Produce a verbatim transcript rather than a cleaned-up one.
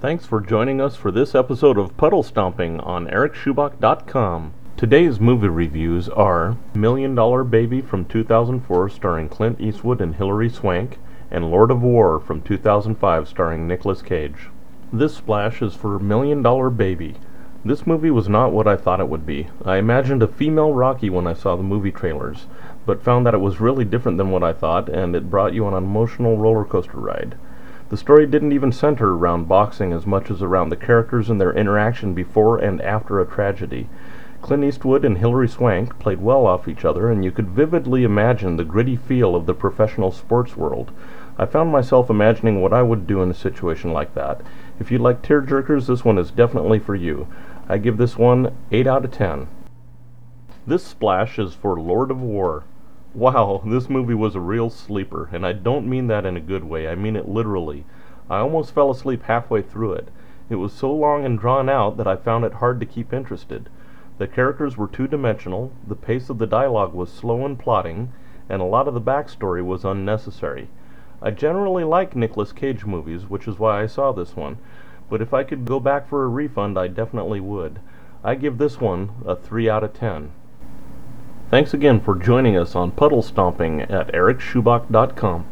Thanks for joining us for this episode of Puddle Stomping on Eric Schubach dot com. Today's movie reviews are Million Dollar Baby from two thousand four starring Clint Eastwood and Hilary Swank, and Lord of War from two thousand five starring Nicolas Cage. This splash is for Million Dollar Baby. This movie was not what I thought it would be. I imagined a female Rocky when I saw the movie trailers, but found that it was really different than what I thought, and it brought you on an emotional roller coaster ride. The story didn't even center around boxing as much as around the characters and their interaction before and after a tragedy. Clint Eastwood and Hilary Swank played well off each other, and you could vividly imagine the gritty feel of the professional sports world. I found myself imagining what I would do in a situation like that. If you like tearjerkers, this one is definitely for you. I give this one eight out of ten. This splash is for Lord of War. Wow, this movie was a real sleeper, and I don't mean that in a good way, I mean it literally. I almost fell asleep halfway through it. It was so long and drawn out that I found it hard to keep interested. The characters were two-dimensional, the pace of the dialogue was slow and plodding, and a lot of the backstory was unnecessary. I generally like Nicolas Cage movies, which is why I saw this one, but if I could go back for a refund, I definitely would. I give this one a three out of ten. Thanks again for joining us on Puddle Stomping at Eric Schubach dot com.